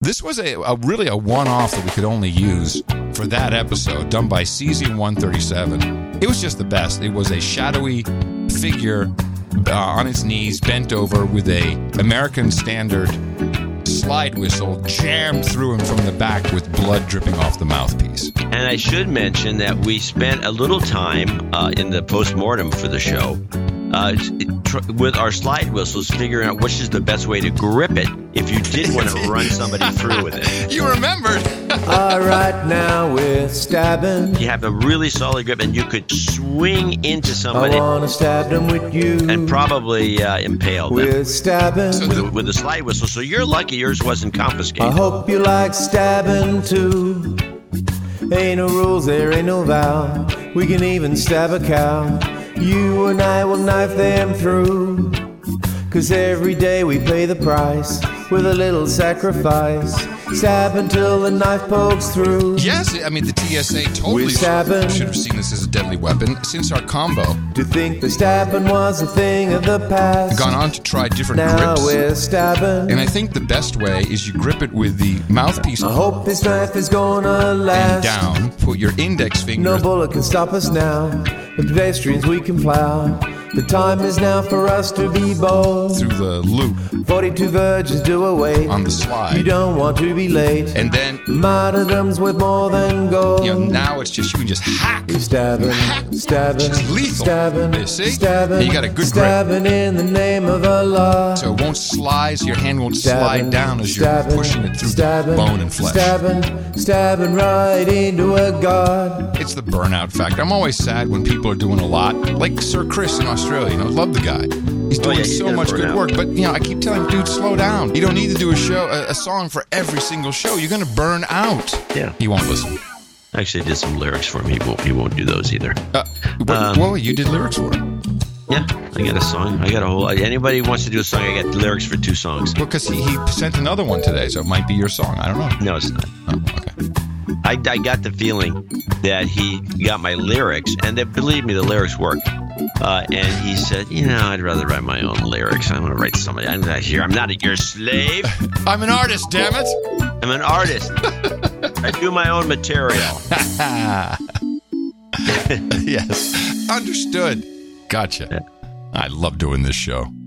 This was really a one-off that we could only use for that episode, done by Cesium 137. It was just the best. It was a shadowy figure on its knees, bent over with a American Standard slide whistle jammed through him from the back with blood dripping off the mouthpiece. And I should mention that we spent a little time in the post-mortem for the show with our slide whistles figuring out which is the best way to grip it if you did want to run somebody through with it. You remembered. All right, now we're stabbing. You have a really solid grip and you could swing into somebody. I want to stab them with you. And probably impale them. We're stabbing. With the slide whistle. So you're lucky yours wasn't confiscated. I hope you like stabbing too. Ain't no rules, there ain't no vow. We can even stab a cow. You and I will knife them through. 'Cause every day we pay the price with a little sacrifice. Stab until the knife pokes through. Yes, I mean, the TSA totally should have seen this as a deadly weapon since our combo. To think the stabbing was a thing of the past. Gone on to try different now grips. We're stabbing. And I think the best way is you grip it with the mouthpiece. I hope this knife is gonna last. And down, put your index finger. No bullet can stop us now. The pedestrians we can plow. The time is now for us to be bold. Through the loop. 42 virgins do await. On the slide. You don't want to be late. And then martyrdom's worth more than gold. You know, now it's just you can just hack. Stabbing, stabbing, it's lethal. stabbing, you see? stabbing. And you got a good stabbing grip. in the name of Allah. So it won't slide. Your hand won't slide down as you're pushing it through bone and flesh. Stabbing right into a god. It's the burnout factor. I'm always sad when people are doing a lot, like Sir Chris in Australia. You know, love the guy. He's doing so much good work, but you know, I keep telling him, dude, slow down. You don't need to do a song for every single show. You're gonna burn out. Yeah, he won't listen. Actually, I did some lyrics for him. He won't do those either. Well, you did lyrics for him. Yeah, I got a song. I got a whole. Anybody who wants to do a song, I got lyrics for 2 songs. Well, because he sent another one today, so it might be your song. I don't know. No, it's not. Oh, okay. I got the feeling that he got my lyrics, and that, believe me, the lyrics work. And he said, you know, I'd rather write my own lyrics. I'm going to write somebody. I'm not here. I'm not your slave. I'm an artist, damn it. I'm an artist. I do my own material. Yes. Understood. Gotcha. I love doing this show.